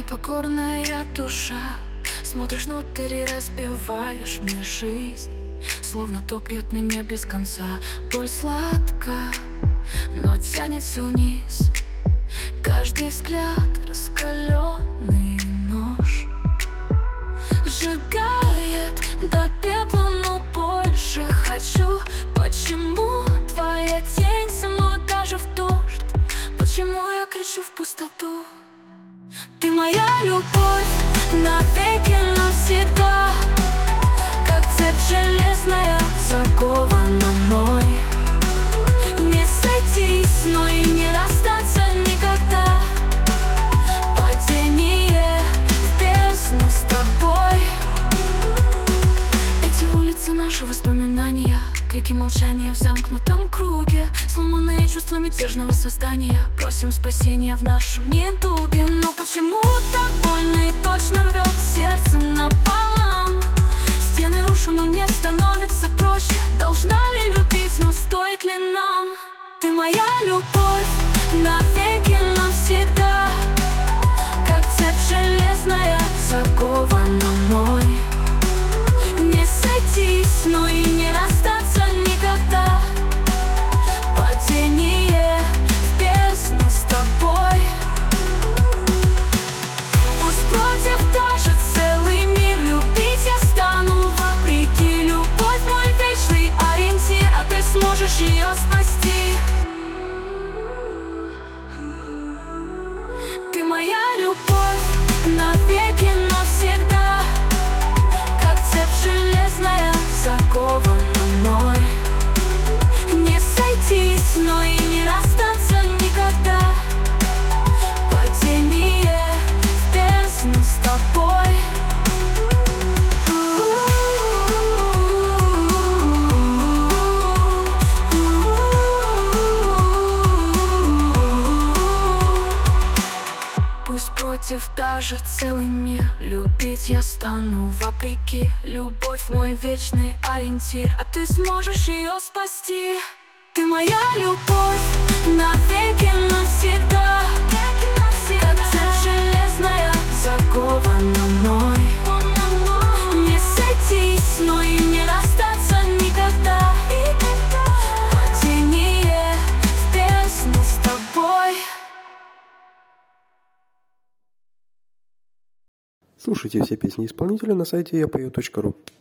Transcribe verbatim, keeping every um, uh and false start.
Непокорная душа, смотришь внутрь и разбиваешь мне жизнь. Словно то пьет меня без конца. Боль сладка, но тянется вниз. Каждый взгляд раскаленный нож сжигает до пепла, но больше хочу. Почему твоя тень со мной даже в дождь? Почему я кричу в пустоту? Ты моя любовь навеки, навсегда, как цепь железная, закована мной. Не сойтись, но и не расстаться никогда. Падение в бездну с тобой. Эти улицы — наши воспоминания, крики молчания в замкнутом круге, сломанные чувства мятежного создания. Просим спасения в нашем недуге. Но почему так больно и точно рвет сердце напалам? Стены рушу, но мне становится проще. Должна ли любить, но стоит ли нам? Ты моя любовь навеки, навсегда, как цепь железная, закована мной. Не сойтись, но и не расстаться никогда. Падение в бездну с тобой. Пусть против даже целый мир, любить я стану вопреки. Любовь — мой вечный ориентир, а ты сможешь ее спасти. Ты моя любовь навеки, навсегда, как цепь железная, закована мной. Не сойтись, но и не расстаться никогда. Падение в бездну с тобой. Пусть против даже целый мир, любить я стану вопреки. Любовь — мой вечный ориентир, а ты сможешь ее спасти. Ты моя любовь навеки, навсегда, как цепь железная, закована мной. Не сойтись, но и не расстаться никогда. Падение в бездну с тобой. Слушайте все песни исполнителя на сайте я пою точка ру.